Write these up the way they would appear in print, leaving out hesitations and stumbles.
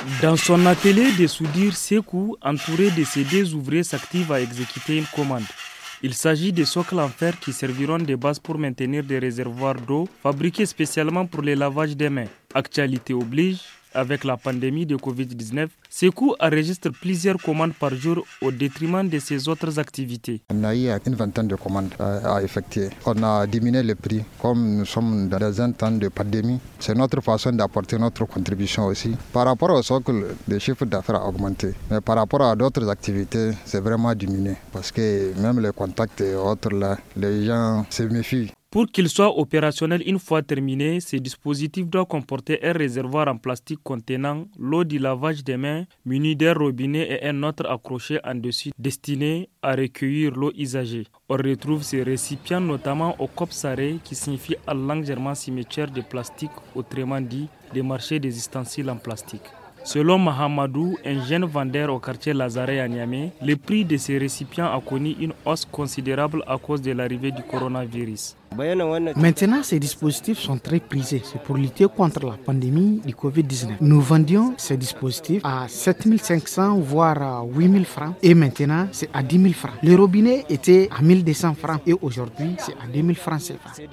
Dans son atelier de soudure, Sekou, entouré de ses deux ouvriers, s'active à exécuter une commande. Il s'agit de socles en fer qui serviront de base pour maintenir des réservoirs d'eau fabriqués spécialement pour le lavage des mains. Actualité oblige, avec la pandémie de Covid-19, Sekou enregistre plusieurs commandes par jour au détriment de ses autres activités. On a eu une vingtaine de commandes à effectuer. On a diminué le prix. Comme nous sommes dans un temps de pandémie, c'est notre façon d'apporter notre contribution aussi. Par rapport au socle, le chiffre d'affaires a augmenté. Mais par rapport à d'autres activités, c'est vraiment diminué. Parce que même les contacts et autres, là, les gens se méfient. Pour qu'il soit opérationnel une fois terminé, ce dispositif doit comporter un réservoir en plastique contenant l'eau du lavage des mains, muni d'un robinet et un autre accroché en dessus destiné à recueillir l'eau usagée. On retrouve ces récipients notamment au Kopsaré qui signifie en langue germane cimetière de plastique, autrement dit des marchés des ustensiles en plastique. Selon Mahamadou, un jeune vendeur au quartier Lazare à Niamey, le prix de ces récipients a connu une hausse considérable à cause de l'arrivée du coronavirus. Maintenant, ces dispositifs sont très prisés. C'est pour lutter contre la pandémie du Covid-19. Nous vendions ces dispositifs à 7 500 voire à 8 000 francs et maintenant c'est à 10 000 francs. Le robinet était à 1 200 francs et aujourd'hui c'est à 2 000 francs CFA.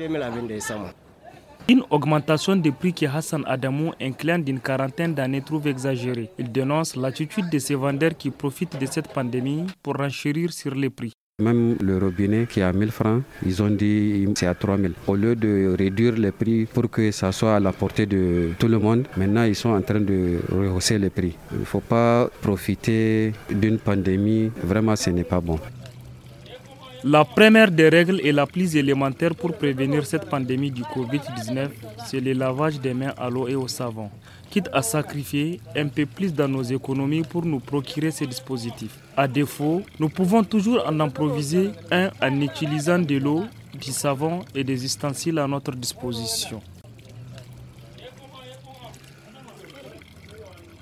Une augmentation des prix que Hassan Adamou, un client d'une quarantaine d'années, trouve exagérée. Il dénonce l'attitude de ces vendeurs qui profitent de cette pandémie pour renchérir sur les prix. Même le robinet qui est à 1000 francs, ils ont dit c'est à 3000. Au lieu de réduire les prix pour que ça soit à la portée de tout le monde, maintenant ils sont en train de rehausser les prix. Il ne faut pas profiter d'une pandémie, vraiment ce n'est pas bon. La première des règles et la plus élémentaire pour prévenir cette pandémie du Covid-19, c'est le lavage des mains à l'eau et au savon. Quitte à sacrifier un peu plus dans nos économies pour nous procurer ces dispositifs. À défaut, nous pouvons toujours en improviser un en utilisant de l'eau, du savon et des ustensiles à notre disposition.